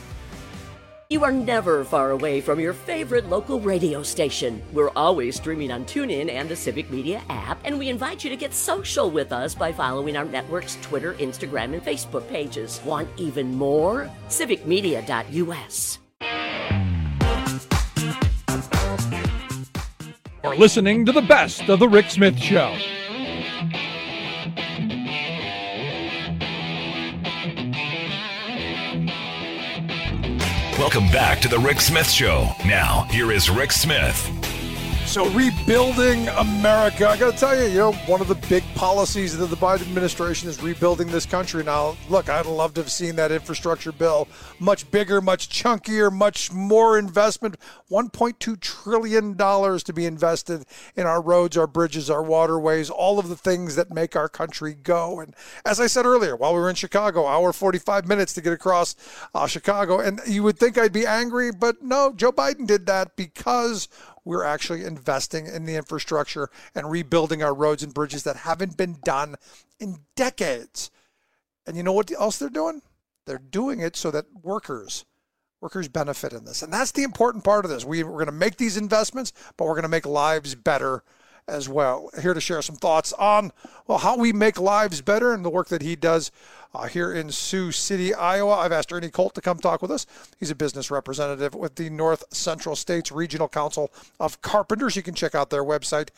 U: You are never far away from your favorite local radio station. We're always streaming on TuneIn and the Civic Media app, and we invite you to get social with us by following our network's Twitter, Instagram, and Facebook pages. Want even more? civicmedia.us.
P: You're listening to the best of the Rick Smith Show.
A: Welcome back to the Rick Smith Show. Now, here is Rick Smith.
P: So rebuilding America, I got to tell you, one of the big policies of the Biden administration is rebuilding this country. Now, look, I'd love to have seen that infrastructure bill much bigger, much chunkier, much more investment. $1.2 trillion to be invested in our roads, our bridges, our waterways, all of the things that make our country go. And as I said earlier, while we were in Chicago, hour 45 minutes to get across Chicago, and you would think I'd be angry, but no, Joe Biden did that because we're actually investing in the infrastructure and rebuilding our roads and bridges that haven't been done in decades. And you know what else they're doing? They're doing it so that workers benefit in this. And that's the important part of this. We're going to make these investments, but we're going to make lives better as well. Here to share some thoughts on, how we make lives better and the work that he does here in Sioux City, Iowa. I've asked Ernie Colt to come talk with us. He's a business representative with the North Central States Regional Council of Carpenters. You can check out their website,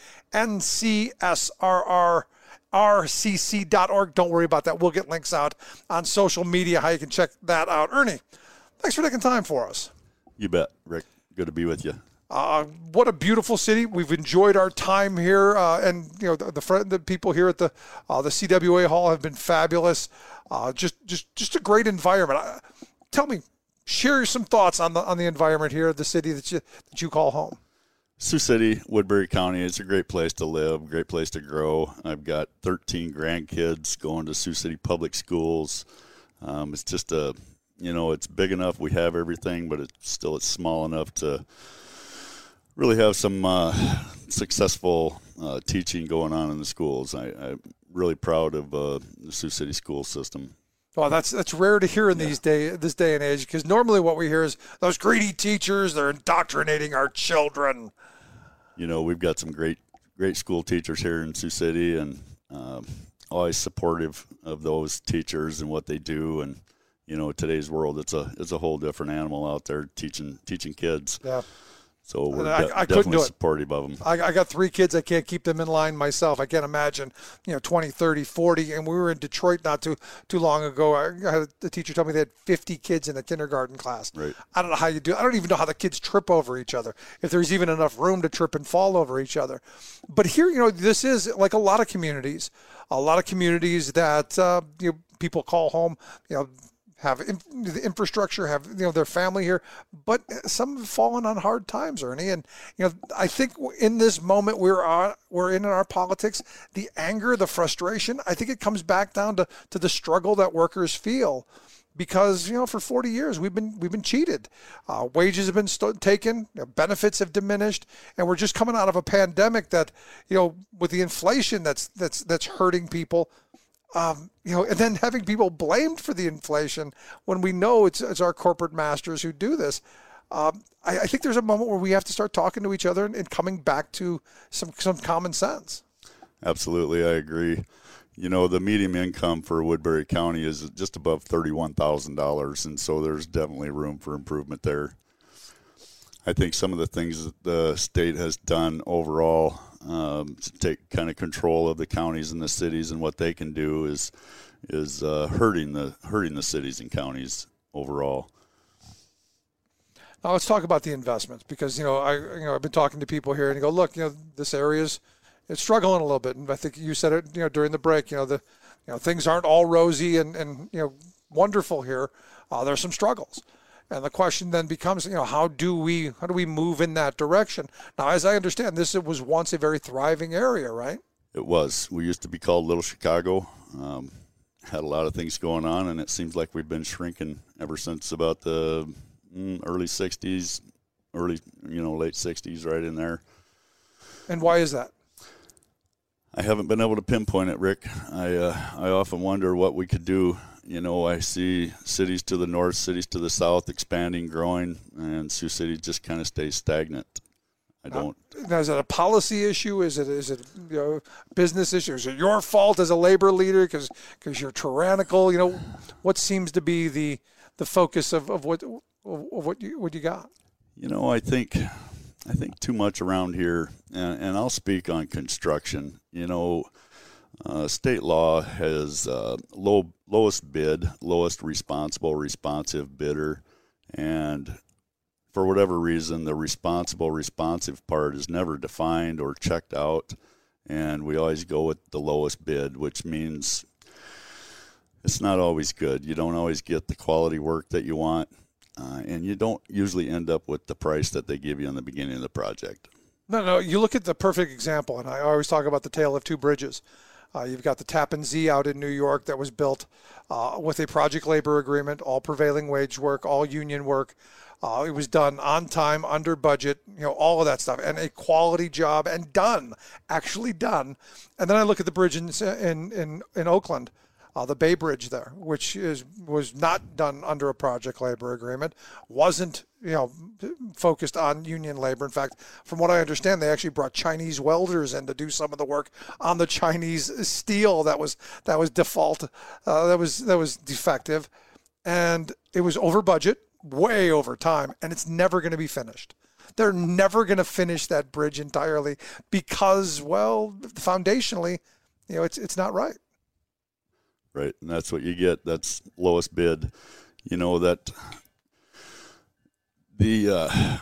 P: ncsrrcc.org. Don't worry about that. We'll get links out on social media, how you can check that out. Ernie, thanks for taking time for us.
E: You bet, Rick. Good to be with you.
P: What a beautiful city. We've enjoyed our time here, and the people here at the CWA Hall have been fabulous. Just a great environment. Tell me, share some thoughts on the environment here at the city that you call home.
E: Sioux City, Woodbury County, it's a great place to live, great place to grow. I've got 13 grandkids going to Sioux City public schools. It's just it's big enough. We have everything, but it's small enough to really have some successful teaching going on in the schools. I'm really proud of the Sioux City school system.
P: Well, that's rare to hear in this day and age, because normally what we hear is those greedy teachers, they're indoctrinating our children.
E: We've got some great school teachers here in Sioux City, and always supportive of those teachers and what they do. And today's world, it's a whole different animal out there teaching kids.
P: Yeah.
E: So we're
P: I
E: definitely supportive of them.
P: I got 3 kids. I can't keep them in line myself. I can't imagine, 20, 30, 40. And we were in Detroit not too long ago. I had the teacher tell me they had 50 kids in the kindergarten class.
E: Right.
P: I don't know how you do it. I don't even know how the kids trip over each other, if there's even enough room to trip and fall over each other. But here, this is like a lot of communities that people call home, have the infrastructure, have their family here, but some have fallen on hard times, Ernie. And I think in this moment we're in our politics, the anger, the frustration, I think it comes back down to the struggle that workers feel, because for 40 years we've been cheated. Wages have been taken, benefits have diminished, and we're just coming out of a pandemic that with the inflation that's hurting people. And then having people blamed for the inflation when we know it's our corporate masters who do this. I think there's a moment where we have to start talking to each other and coming back to some common sense.
E: Absolutely, I agree. The median income for Woodbury County is just above $31,000, and so there's definitely room for improvement there. I think some of the things that the state has done overall to take kind of control of the counties and the cities and what they can do is hurting the cities and counties overall.
P: Now let's talk about the investments, because I've been talking to people here and you go, look, this area's it's struggling a little bit, and I think you said it during the break. Things aren't all rosy and wonderful here. There's some struggles. And the question then becomes, how do we move in that direction? Now, as I understand, this was once a very thriving area, right?
E: It was. We used to be called Little Chicago. Had a lot of things going on, and it seems like we've been shrinking ever since about the early 60s, late 60s, right in there.
P: And why is that?
E: I haven't been able to pinpoint it, Rick. I often wonder what we could do. I see cities to the north, cities to the south expanding, growing, and Sioux City just kind of stays stagnant. I don't.
P: Now, is it a policy issue? Is it a business issue? Is it your fault as a labor leader because you're tyrannical? What seems to be the focus of what you got?
E: I think too much around here, and I'll speak on construction. State law has lowest bid, lowest responsive bidder, and for whatever reason, the responsive part is never defined or checked out, and we always go with the lowest bid, which means it's not always good. You don't always get the quality work that you want, and you don't usually end up with the price that they give you in the beginning of the project.
P: No, you look at the perfect example, and I always talk about the tale of two bridges. You've got the Tappan Zee out in New York that was built with a project labor agreement, all prevailing wage work, all union work. It was done on time, under budget, all of that stuff, and a quality job, and actually done. And then I look at the bridge in Oakland, the Bay Bridge there, which was not done under a project labor agreement, wasn't focused on union labor. In fact, from what I understand, they actually brought Chinese welders in to do some of the work on the Chinese steel that was default, that was defective, and it was over budget, way over time, and it's never going to be finished. They're never going to finish that bridge entirely because, well, foundationally, it's not right.
E: Right, and that's what you get. That's lowest bid. That the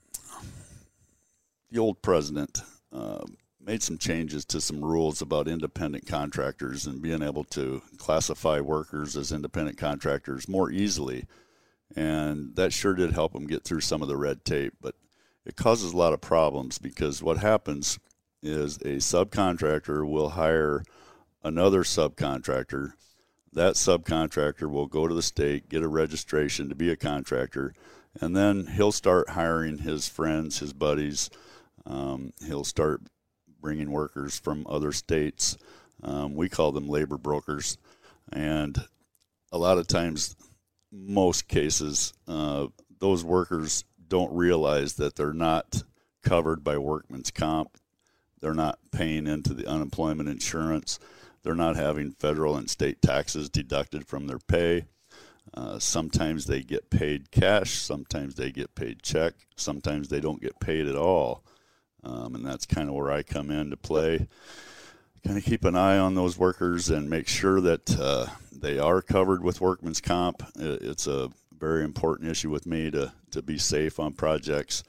E: old president made some changes to some rules about independent contractors and being able to classify workers as independent contractors more easily. And that sure did help them get through some of the red tape, but it causes a lot of problems because what happens is a subcontractor will hire another subcontractor. That subcontractor will go to the state, get a registration to be a contractor, and then he'll start hiring his friends, his buddies. He'll start bringing workers from other states. We call them labor brokers. And a lot of times, most cases, those workers don't realize that they're not covered by workman's comp. They're not paying into the unemployment insurance. They're not having federal and state taxes deducted from their pay. Sometimes they get paid cash. Sometimes they get paid check. Sometimes they don't get paid at all. And that's kind of where I come into play. Kind of keep an eye on those workers and make sure that they are covered with workman's comp. It's a very important issue with me to be safe on projects.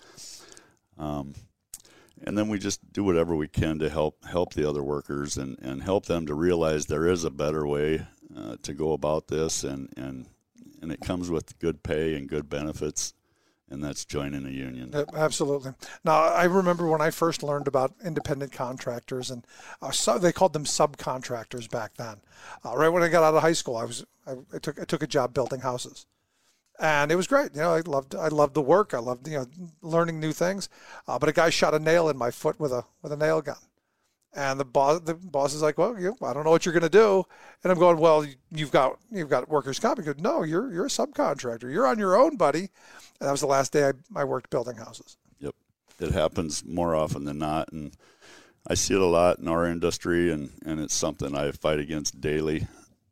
E: And then we just do whatever we can to help the other workers and help them to realize there is a better way to go about this, and it comes with good pay and good benefits, and that's joining a union.
P: Absolutely. Now, I remember when I first learned about independent contractors, and they called them subcontractors back then. Right when I got out of high school, I took a job building houses. And it was great. I loved the work. I loved, learning new things. But a guy shot a nail in my foot with a nail gun. And the boss is like, well, I don't know what you're going to do. And I'm going, well, you've got workers' comp. He goes, no, you're a subcontractor. You're on your own, buddy. And that was the last day I worked building houses.
E: Yep. It happens more often than not. And I see it a lot in our industry, and it's something I fight against daily.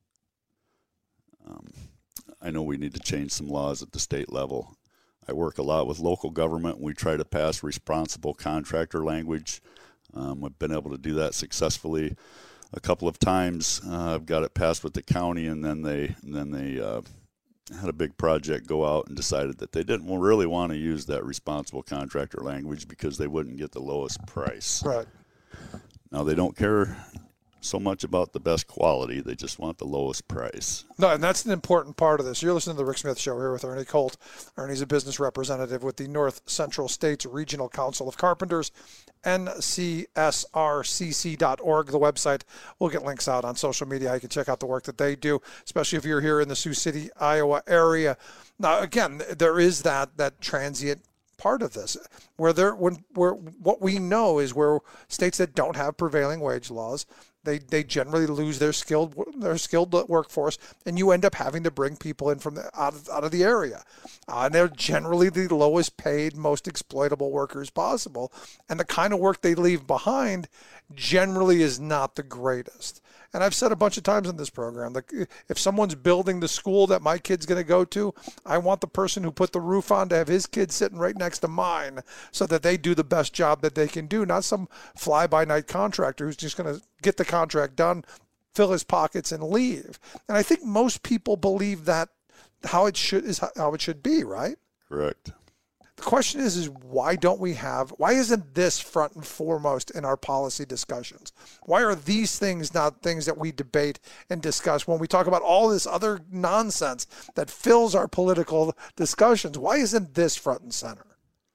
E: I know we need to change some laws at the state level. I work a lot with local government. We try to pass responsible contractor language. We've been able to do that successfully a couple of times. I've got it passed with the county, and then they had a big project go out and decided that they didn't really want to use that responsible contractor language because they wouldn't get the lowest price.
P: Right.
E: Now, they don't care so much about the best quality. They just want the lowest price.
P: No, and that's an important part of this. You're listening to the Rick Smith Show here with Ernie Colt. Ernie's a business representative with the North Central States Regional Council of Carpenters, ncsrcc.org, the website. We'll get links out on social media. You can check out the work that they do, especially if you're here in the Sioux City, Iowa area. Now, again, there is that transient part of this where what we know is where states that don't have prevailing wage laws, they generally lose their skilled workforce, and you end up having to bring people in from out of the area. And they're generally the lowest paid, most exploitable workers possible, and the kind of work they leave behind generally is not the greatest. And I've said a bunch of times in this program that if someone's building the school that my kid's going to go to, I want the person who put the roof on to have his kid sitting right next to mine so that they do the best job that they can do, not some fly-by-night contractor who's just going to get the contract done, fill his pockets, and leave. And I think most people believe that how it should be, right?
E: Correct.
P: The question is why isn't this front and foremost in our policy discussions? Why are these things not things that we debate and discuss when we talk about all this other nonsense that fills our political discussions? Why isn't this front and center?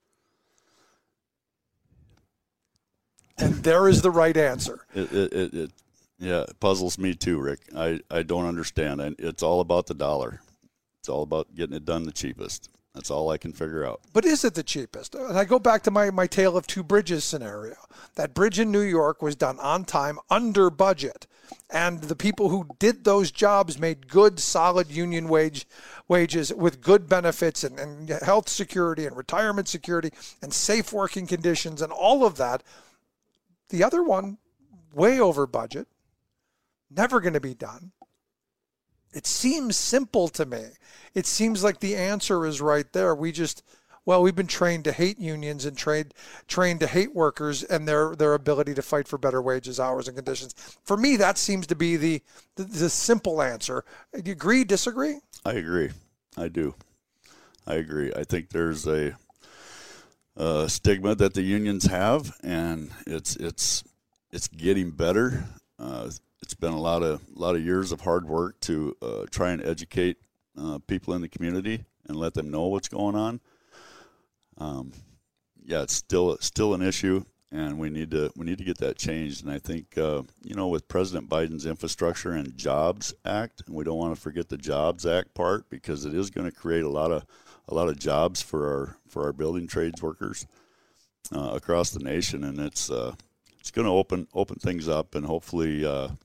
P: And there is the right answer.
E: It puzzles me too, Rick. I don't understand. It's all about the dollar. It's all about getting it done the cheapest. That's all I can figure out.
P: But is it the cheapest? And I go back to my tale of two bridges scenario. That bridge in New York was done on time, under budget. And the people who did those jobs made good, solid union wages with good benefits and health security and retirement security and safe working conditions and all of that. The other one, way over budget, never going to be done. It seems simple to me. It seems like the answer is right there. We've been trained to hate unions and trained to hate workers and their ability to fight for better wages, hours, and conditions. For me, that seems to be the simple answer. Do you agree, disagree?
E: I agree. I do. I agree. I think there's a stigma that the unions have, and it's getting better. It's been a lot of years of hard work to try and educate people in the community and let them know what's going on. It's still an issue, and we need to get that changed. And I think with President Biden's Infrastructure and Jobs Act, and we don't want to forget the Jobs Act part, because it is going to create a lot of jobs for our building trades workers across the nation, and it's going to open things up and hopefully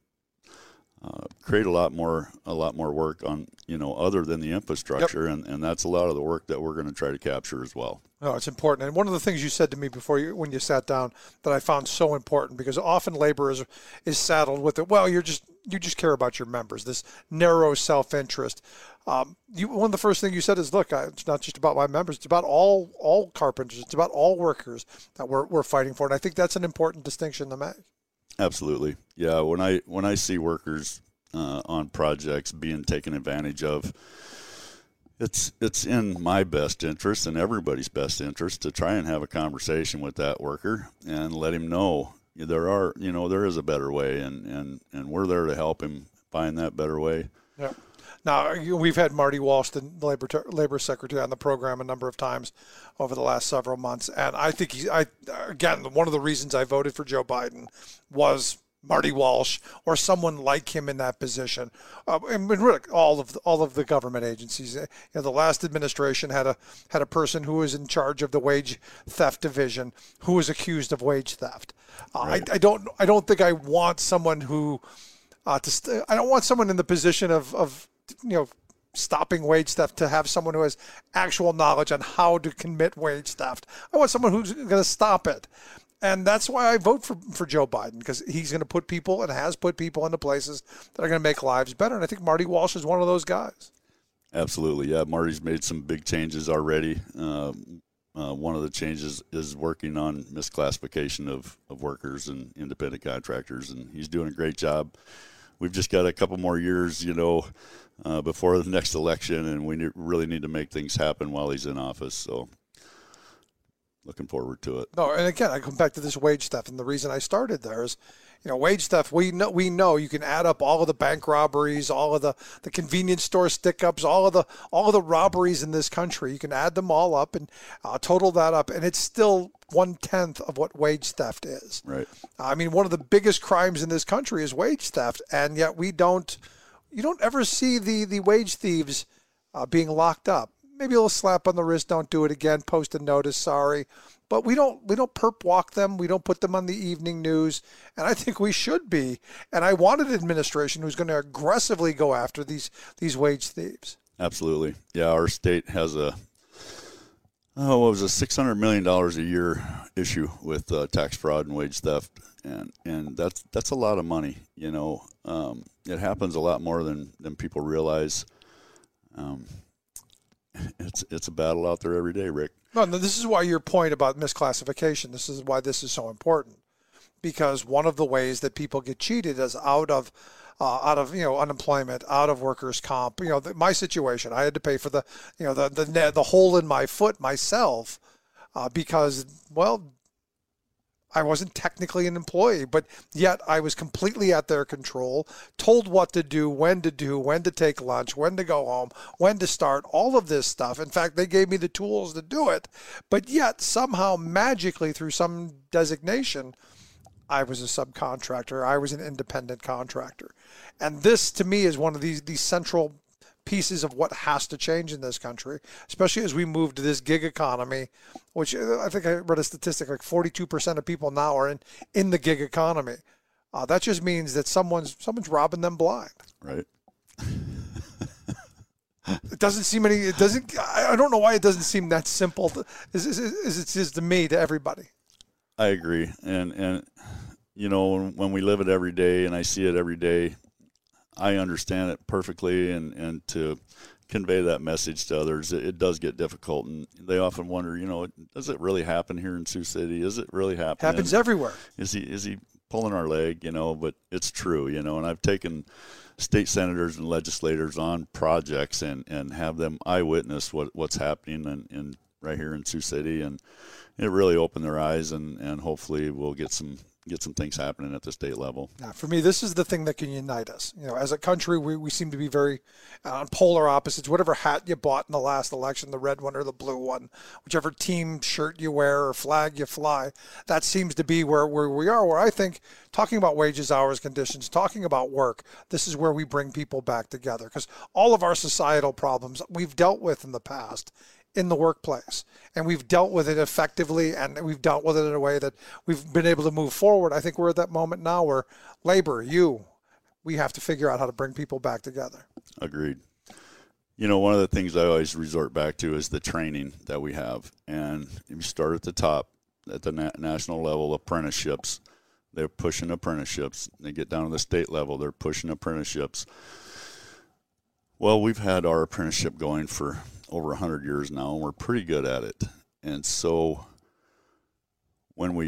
E: create a lot more work on other than the infrastructure, yep. and that's a lot of the work that we're going to try to capture as well.
P: No, it's important. And one of the things you said to me before when you sat down that I found so important, because often labor is saddled with it. Well, you just care about your members, this narrow self-interest. One of the first things you said is, look, it's not just about my members. It's about all carpenters. It's about all workers that we're fighting for. And I think that's an important distinction to make.
E: Absolutely. Yeah. When I see workers on projects being taken advantage of, it's in my best interest and everybody's best interest to try and have a conversation with that worker and let him know there is a better way, and we're there to help him find that better way.
P: Yeah. Now, we've had Marty Walsh, the labor secretary, on the program a number of times over the last several months, and I think again, one of the reasons I voted for Joe Biden was Marty Walsh or someone like him in that position. And really, all of the government agencies. The last administration had a person who was in charge of the wage theft division who was accused of wage theft. Right. I don't think I want someone who I don't want someone in the position of stopping wage theft to have someone who has actual knowledge on how to commit wage theft. I want someone who's going to stop it. And that's why I vote for Joe Biden, because he's going to put people and has put people into places that are going to make lives better. And I think Marty Walsh is one of those guys.
E: Absolutely. Yeah, Marty's made some big changes already. One of the changes is working on misclassification of workers and independent contractors, and he's doing a great job. We've just got a couple more years, before the next election, and we really need to make things happen while he's in office. So looking forward to it.
P: No, and again, I come back to this wage theft, and the reason I started there is, wage theft. We know you can add up all of the bank robberies, all of the convenience store stick-ups, all of the robberies in this country. You can add them all up and total that up, and it's still 1/10 of what wage theft is.
E: Right.
P: I mean, one of the biggest crimes in this country is wage theft, and yet you don't ever see the wage thieves being locked up. Maybe a little slap on the wrist, don't do it again, post a notice, sorry. But we don't perp walk them. We don't put them on the evening news. And I think we should be. And I want an administration who's going to aggressively go after these wage thieves.
E: Absolutely. Yeah, our state has a $600 million a year issue with tax fraud and wage theft. And that's a lot of money. It happens a lot more than people realize. It's a battle out there every day, Rick.
P: No, this is why your point about misclassification, this is why this is so important. Because one of the ways that people get cheated is out of unemployment, out of workers' comp. My situation, I had to pay for the hole in my foot myself because, well, I wasn't technically an employee, but yet I was completely at their control, told what to do, when to take lunch, when to go home, when to start, all of this stuff. In fact, they gave me the tools to do it, but yet somehow magically through some designation, I was a subcontractor. I was an independent contractor. And this, to me, is one of these central pieces of what has to change in this country, especially as we move to this gig economy, which I think I read a statistic like 42% of people now are in the gig economy. That just means that someone's robbing them blind.
E: Right.
P: It doesn't seem I don't know why it doesn't seem that simple as it is to me, to everybody.
E: I agree. And you know, when we live it every day and I see it every day, I understand it perfectly, and to convey that message to others, it does get difficult, and they often wonder, you know, does it really happen here in Sioux City? Is it really happening?
P: Happens everywhere.
E: Is he pulling our leg? You know, but it's true, you know. And I've taken state senators and legislators on projects and have them eyewitness what's happening and right here in Sioux City, and it really opened their eyes, and hopefully we'll get some things happening at the state level.
P: Now, for me, this is the thing that can unite us. You know, as a country, we seem to be very on polar opposites. Whatever hat you bought in the last election, the red one or the blue one, whichever team shirt you wear or flag you fly, that seems to be where we are, where I think talking about wages, hours, conditions, talking about work, this is where we bring people back together. Because all of our societal problems we've dealt with in the past in the workplace, and we've dealt with it effectively, and we've dealt with it in a way that we've been able to move forward. I think we're at that moment now where labor, we have to figure out how to bring people back together.
E: Agreed. You know, one of the things I always resort back to is the training that we have, and you start at the top, at the national level, apprenticeships. They're pushing apprenticeships. They get down to the state level, they're pushing apprenticeships. Well, we've had our apprenticeship going for over 100 years now, and we're pretty good at it. And so when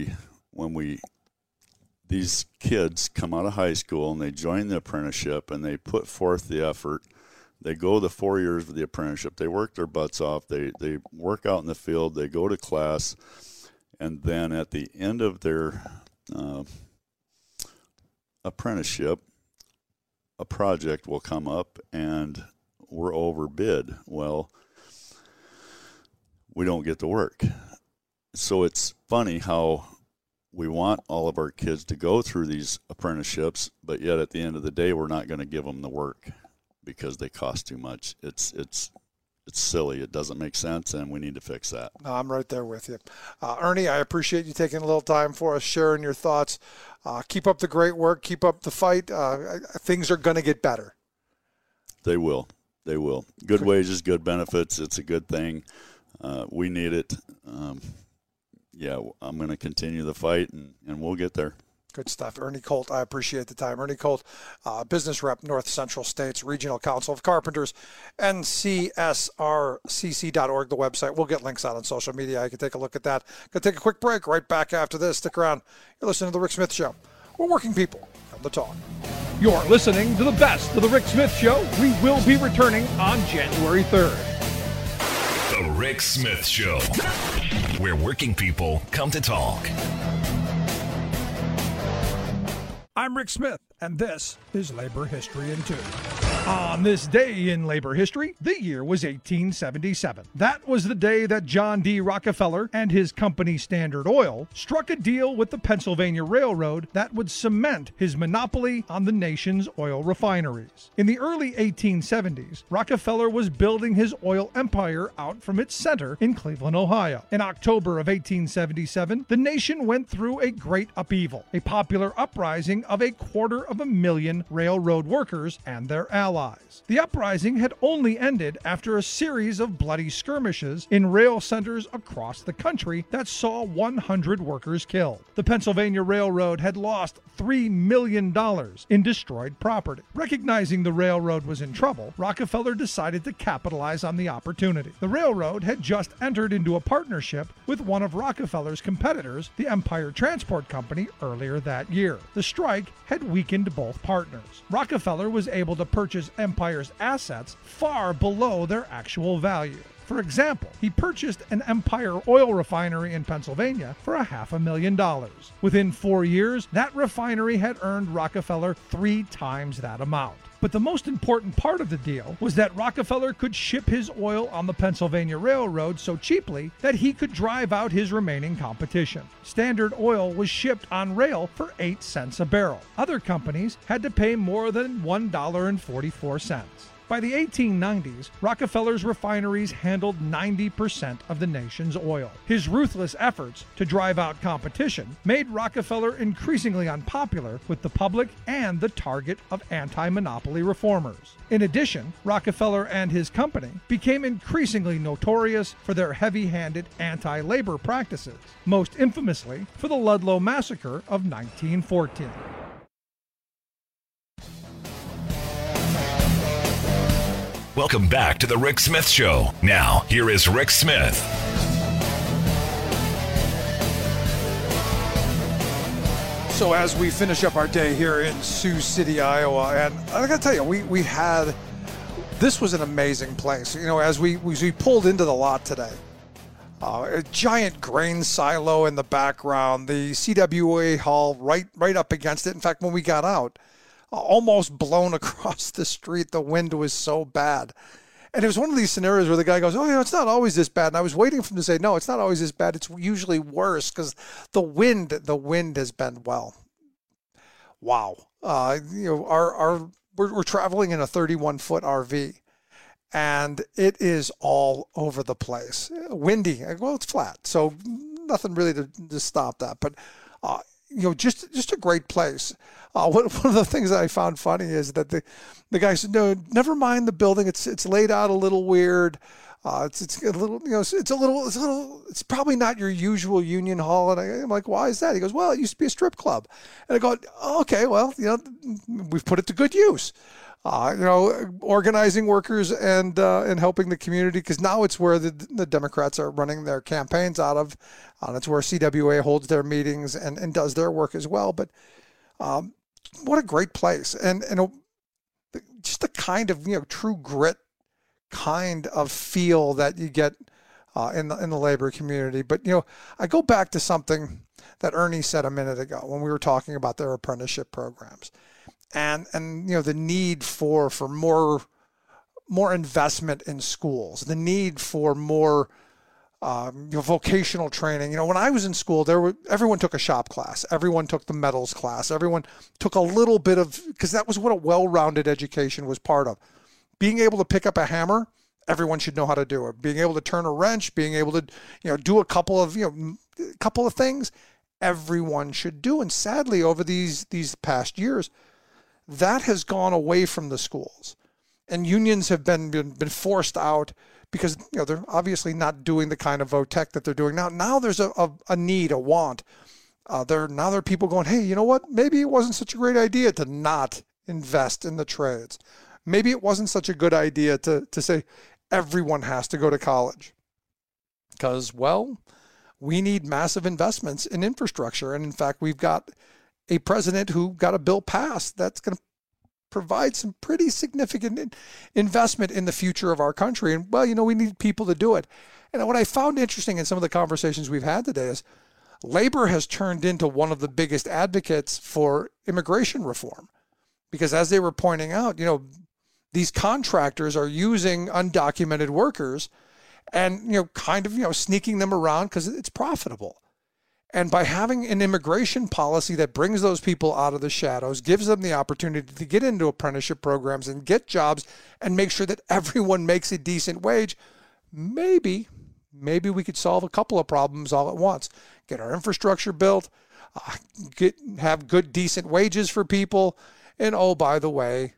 E: these kids come out of high school and they join the apprenticeship and they put forth the effort, they go the 4 years of the apprenticeship, they work their butts off, they work out in the field, they go to class, and then at the end of their apprenticeship, a project will come up and we're overbid. Well, we don't get to work. So it's funny how we want all of our kids to go through these apprenticeships, but yet at the end of the day, we're not going to give them the work because they cost too much. It's silly. It doesn't make sense, and we need to fix that.
P: No, I'm right there with you. Ernie, I appreciate you taking a little time for us, sharing your thoughts. Keep up the great work. Keep up the fight. Things are going to get better.
E: They will. They will. Good wages, good benefits. It's a good thing. We need it. Yeah, I'm going to continue the fight, and we'll get there.
P: Good stuff. Ernie Colt, I appreciate the time. Ernie Colt, business rep, North Central States Regional Council of Carpenters, ncsrcc.org, the website. We'll get links out on social media. I can take a look at that. Going to take a quick break. Right back after this. Stick around. You're listening to The Rick Smith Show. We're working people from the talk.
F: You're listening to the best of The Rick Smith Show. We will be returning on January 3rd.
A: The Rick Smith Show, where working people come to talk.
F: I'm Rick Smith, and this is Labor History in 2. On this day in labor history, the year was 1877. That was the day that John D. Rockefeller and his company Standard Oil struck a deal with the Pennsylvania Railroad that would cement his monopoly on the nation's oil refineries. In the early 1870s, Rockefeller was building his oil empire out from its center in Cleveland, Ohio. In October of 1877, the nation went through a great upheaval, a popular uprising of 250,000 railroad workers and their allies. The uprising had only ended after a series of bloody skirmishes in rail centers across the country that saw 100 workers killed. The Pennsylvania Railroad had lost $3 million in destroyed property. Recognizing the railroad was in trouble, Rockefeller decided to capitalize on the opportunity. The railroad had just entered into a partnership with one of Rockefeller's competitors, the Empire Transport Company, earlier that year. The strike had weakened both partners. Rockefeller was able to purchase Empire's assets far below their actual value. For example, he purchased an Empire oil refinery in Pennsylvania for $500,000. Within 4 years, that refinery had earned Rockefeller 3 times that amount. But the most important part of the deal was that Rockefeller could ship his oil on the Pennsylvania Railroad so cheaply that he could drive out his remaining competition. Standard Oil was shipped on rail for 8 cents a barrel. Other companies had to pay more than $1.44. By the 1890s, Rockefeller's refineries handled 90% of the nation's oil. His ruthless efforts to drive out competition made Rockefeller increasingly unpopular with the public and the target of anti-monopoly reformers. In addition, Rockefeller and his company became increasingly notorious for their heavy-handed anti-labor practices, most infamously for the Ludlow Massacre of 1914.
A: Welcome back to the Rick Smith Show. Now, here is Rick Smith.
P: So as we finish up our day here in Sioux City, Iowa, and I got to tell you, this was an amazing place. You know, as we pulled into the lot today, a giant grain silo in the background, the CWA hall right up against it. In fact, when we got out, almost blown across the street. The wind was so bad. And it was one of these scenarios where the guy goes, oh, it's not always this bad. And I was waiting for him to say, no, it's not always this bad. It's usually worse because the wind has been, wow. We're traveling in a 31-foot RV, and it is all over the place. Windy. Well, it's flat, so nothing really to stop that. But, just a great place. One of the things that I found funny is that the guy said, no, never mind the building. It's laid out a little weird. It's a little, it's probably not your usual union hall. And I'm like, why is that? He goes, well, it used to be a strip club. And I go, oh, okay, well, we've put it to good use. Organizing workers and helping the community, because now it's where the Democrats are running their campaigns out of. It's where CWA holds their meetings and does their work as well. But what a great place. And just the kind of, true grit kind of feel that you get in the labor community. But, I go back to something that Ernie said a minute ago when we were talking about their apprenticeship programs. And the need for more investment in schools, the need for more vocational training. When I was in school, everyone took a shop class, everyone took the metals class, everyone took a little bit of, because that was what a well-rounded education was part of. Being able to pick up a hammer, everyone should know how to do it. Being able to turn a wrench, being able to do a couple of things, everyone should do. And sadly, over these past years, that has gone away from the schools, and unions have been forced out because they're obviously not doing the kind of VOTEC that they're doing now. Now there's a need, a want. There are people going, hey, you know what? Maybe it wasn't such a great idea to not invest in the trades. Maybe it wasn't such a good idea to say everyone has to go to college, because, well, we need massive investments in infrastructure. And in fact, we've got a president who got a bill passed that's going to provide some pretty significant investment in the future of our country. And, well, we need people to do it. And what I found interesting in some of the conversations we've had today is labor has turned into one of the biggest advocates for immigration reform, because as they were pointing out, these contractors are using undocumented workers and, sneaking them around because it's profitable. And by having an immigration policy that brings those people out of the shadows, gives them the opportunity to get into apprenticeship programs and get jobs and make sure that everyone makes a decent wage, maybe we could solve a couple of problems all at once. Get our infrastructure built, have good, decent wages for people, and, oh, by the way,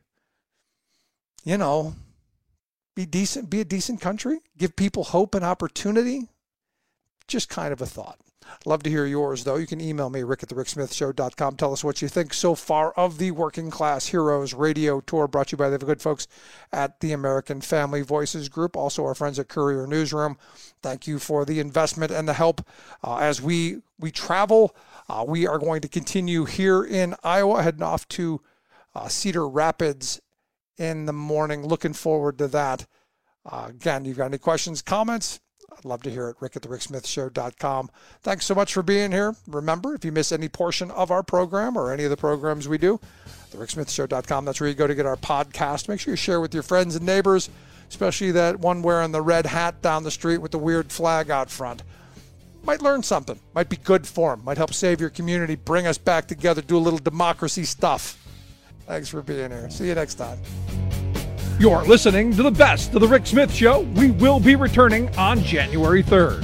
P: be a decent country, give people hope and opportunity. Just kind of a thought. Love to hear yours, though. You can email me, rick@thericksmithshow.com. Tell us what you think so far of the Working Class Heroes radio tour, brought to you by the good folks at the American Family Voices Group, also our friends at Courier Newsroom. Thank you for the investment and the help as we travel. We are going to continue here in Iowa, heading off to Cedar Rapids in the morning. Looking forward to that. Again, you've got any questions, comments? I'd love to hear it. Rick at thericksmithshow.com. Thanks so much for being here. Remember, if you miss any portion of our program or any of the programs we do, thericksmithshow.com, that's where you go to get our podcast. Make sure you share with your friends and neighbors, especially that one wearing the red hat down the street with the weird flag out front. Might learn something. Might be good for them. Might help save your community, bring us back together, do a little democracy stuff. Thanks for being here. See you next time.
F: You're listening to the best of the Rick Smith Show. We will be returning on January 3rd.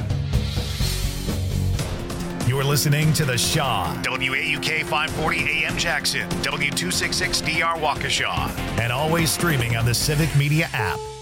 A: You're listening to The Shaw, WAUK 540 AM Jackson, W266DR Waukesha, and always streaming on the Civic Media app.